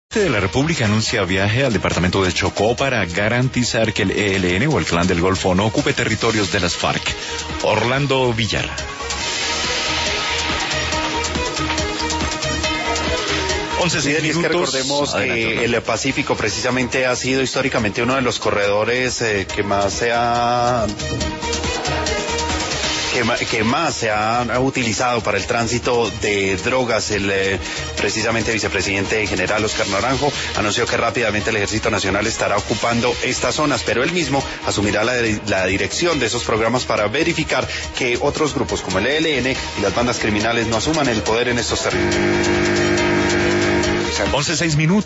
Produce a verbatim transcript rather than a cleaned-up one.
de la República anuncia viaje al departamento de Chocó para garantizar que el E L N o el Clan del Golfo no ocupe territorios de las FARC. Orlando Villar. once sí, minutos. Es que recordemos que el Pacífico precisamente ha sido históricamente uno de los corredores eh, que más se ha... Que, que más se ha, ha utilizado para el tránsito de drogas. El eh, precisamente vicepresidente general Oscar Naranjo anunció que rápidamente el Ejército Nacional estará ocupando estas zonas, pero él mismo asumirá la, la dirección de esos programas para verificar que otros grupos como el E L N y las bandas criminales no asuman el poder en estos territorios. once seis minutos.